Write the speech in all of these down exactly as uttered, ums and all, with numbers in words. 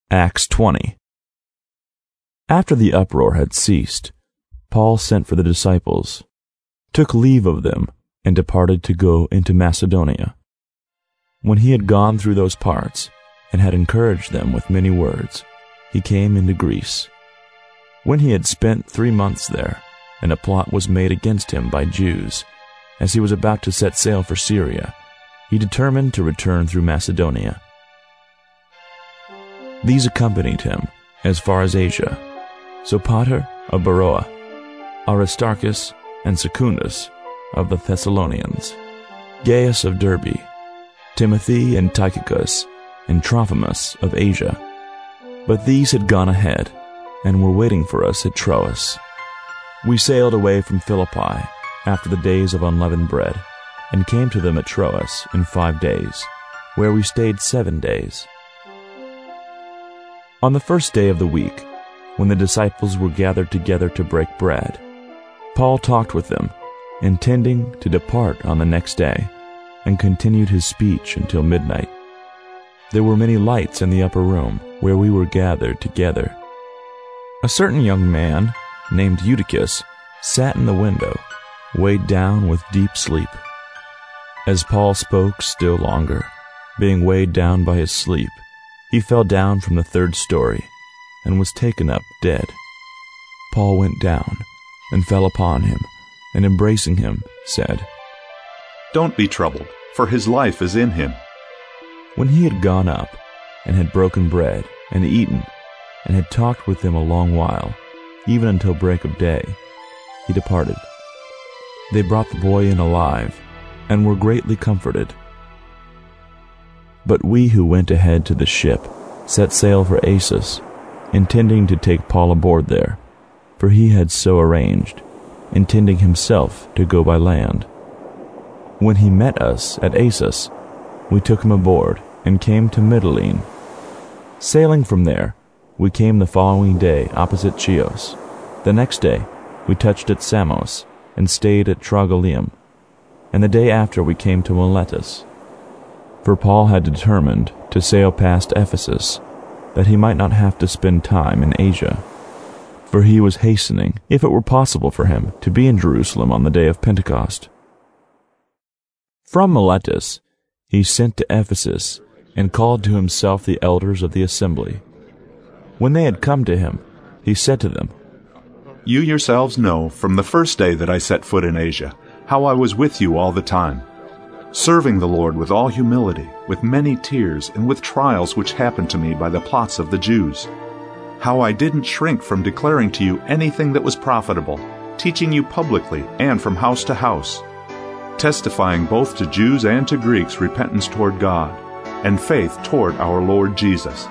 Acts twenty. After the uproar had ceased, Paul sent for the disciples, took leave of them, and departed to go into Macedonia. When he had gone through those parts, and had encouraged them with many words, he came into Greece. When he had spent three months there, and a plot was made against him by Jews, as he was about to set sail for Syria, he determined to return through Macedonia. These accompanied him as far as Asia, Sopater of Beroea, Aristarchus and Secundus of the Thessalonians, Gaius of Derbe, Timothy and Tychicus, and Trophimus of Asia. But these had gone ahead, and were waiting for us at Troas. We sailed away from Philippi after the days of unleavened bread, and came to them at Troas in five days, where we stayed seven days. On the first day of the week, when the disciples were gathered together to break bread, Paul talked with them, intending to depart on the next day, and continued his speech until midnight. There were many lights in the upper room where we were gathered together. A certain young man, named Eutychus, sat in the window, weighed down with deep sleep. As Paul spoke still longer, being weighed down by his sleep, he fell down from the third story, and was taken up dead. Paul went down, and fell upon him, and embracing him, said, "Don't be troubled, for his life is in him." When he had gone up, and had broken bread, and eaten, and had talked with them a long while, even until break of day, he departed. They brought the boy in alive, and were greatly comforted. But we who went ahead to the ship set sail for Assos, intending to take Paul aboard there, for he had so arranged, intending himself to go by land. When he met us at Assos, we took him aboard, and came to Mytilene. Sailing from there, we came the following day opposite Chios. The next day, we touched at Samos, and stayed at Trogyllium, and the day after we came to Miletus. For Paul had determined to sail past Ephesus, that he might not have to spend time in Asia. For he was hastening, if it were possible for him, to be in Jerusalem on the day of Pentecost. From Miletus he sent to Ephesus, and called to himself the elders of the assembly. When they had come to him, he said to them, "You yourselves know, from the first day that I set foot in Asia, how I was with you all the time, serving the Lord with all humility, with many tears, and with trials which happened to me by the plots of the Jews. How I didn't shrink from declaring to you anything that was profitable, teaching you publicly and from house to house, testifying both to Jews and to Greeks repentance toward God, and faith toward our Lord Jesus.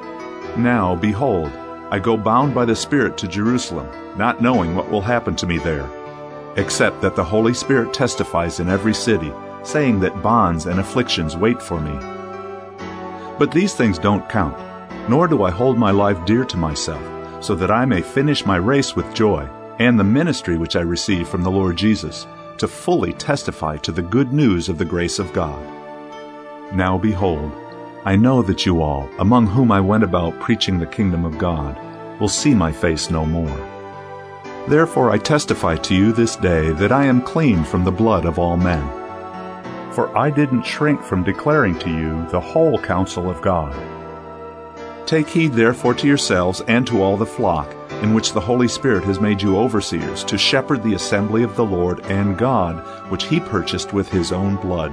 Now, behold, I go bound by the Spirit to Jerusalem, not knowing what will happen to me there, except that the Holy Spirit testifies in every city, saying that bonds and afflictions wait for me. But these things don't count, nor do I hold my life dear to myself, so that I may finish my race with joy, and the ministry which I receive from the Lord Jesus, to fully testify to the good news of the grace of God. Now behold, I know that you all, among whom I went about preaching the kingdom of God, will see my face no more. Therefore I testify to you this day that I am clean from the blood of all men. For I didn't shrink from declaring to you the whole counsel of God. Take heed therefore to yourselves and to all the flock, in which the Holy Spirit has made you overseers, to shepherd the assembly of the Lord and God, which he purchased with his own blood.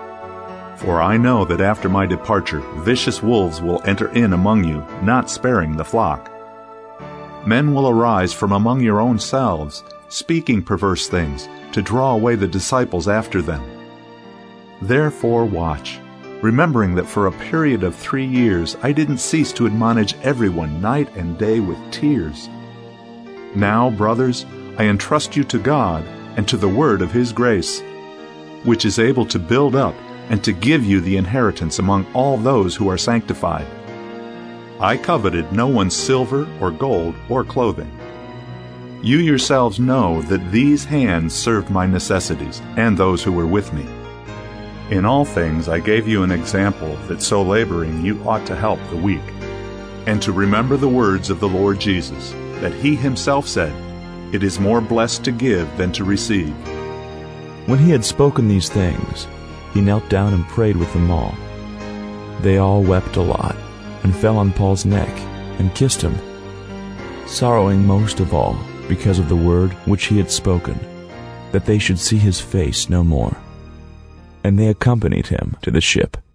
For I know that after my departure vicious wolves will enter in among you, not sparing the flock. Men will arise from among your own selves, speaking perverse things, to draw away the disciples after them. Therefore watch, remembering that for a period of three years I didn't cease to admonish everyone night and day with tears. Now, brothers, I entrust you to God and to the word of his grace, which is able to build up and to give you the inheritance among all those who are sanctified. I coveted no one's silver or gold or clothing. You yourselves know that these hands served my necessities and those who were with me. In all things I gave you an example that so laboring you ought to help the weak. and to remember the words of the Lord Jesus, that he himself said, "It is more blessed to give than to receive." When he had spoken these things, he knelt down and prayed with them all. They all wept a lot, and fell on Paul's neck, and kissed him, sorrowing most of all because of the word which he had spoken, that they should see his face no more. And they accompanied him to the ship.